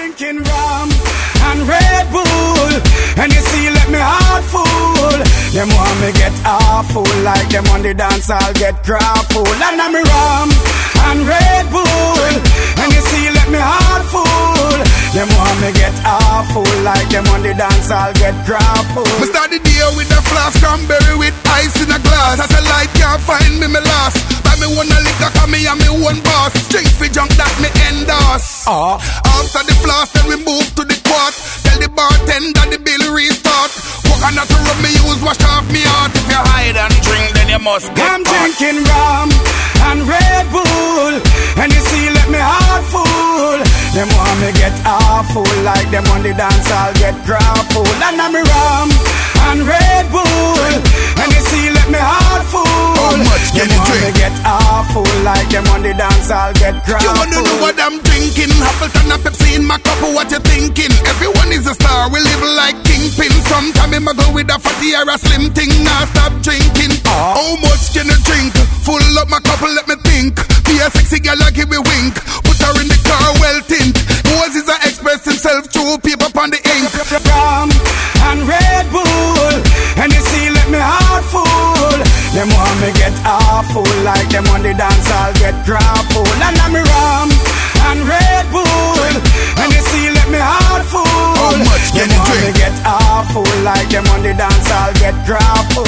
drinking rum and Red Bull, and you see, let me heart full. Them want me get awful, like them on the dance I'll get grapple. And I'm rum and Red Bull, and you see, let me heart full. Them want me get awful, like them on the dance I'll get grapple. We start the day with a flask, cranberry with ice in a glass. Satellite can't find me, me lost. Buy me one a liquor, cause me and me one boss. Drink for junk that me endorse. After the flask, then we move to the quart. Tell the bartender the bill restart. Coconut rum me use, wash off me heart. If you hide and drink, then you must get I'm drinking rum and Red Bull, and you see, let me heart full. Them want me get awful, like them on the dance I'll get grapple. And I'm rum and Red Bull, and you see, let me heart full. How much can you drink? Me get awful, like them on the dance I'll get grapple. You wanna know what I'm drinking? Appleton and Pepsi in my cup, what you thinking? Everyone is a star, we live like kingpin. Sometime I go with a fatty or a slim thing, now stop drinking. How much can you drink? Full up my cup, let me think. Be a sexy girl, I give me wink. Put her in the car, well tint. Moses a express himself through paper on the ink. Rum and Red Bull, and you see, let me heart full. Them want me get awful, like them on the dance I'll get grapple. And I'm rum and Red Bull, and you see, let me heart full. How much can you drink? Me get awful, like them on the dance I'll get grapple.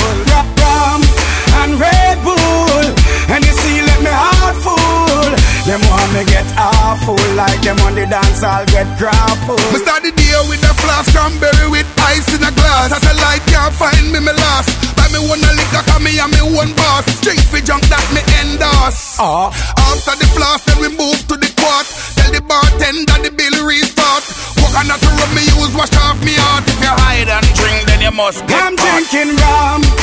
Rum and Red Bull, and you see, let me heart full. Them want me get awful, like them on the dance I'll get grapple. We start the day with a flask, cranberry with ice in a glass. Satellite can't find me, me lost. Buy me one a liquor, cause me and me one boss. Drink for junk that me endorse. After the flask, then we move to the quart. Tell the bartender the bill restart. Coconut rum me use, wash off me heart. If you hide and drink, then you must get I'm drinking rum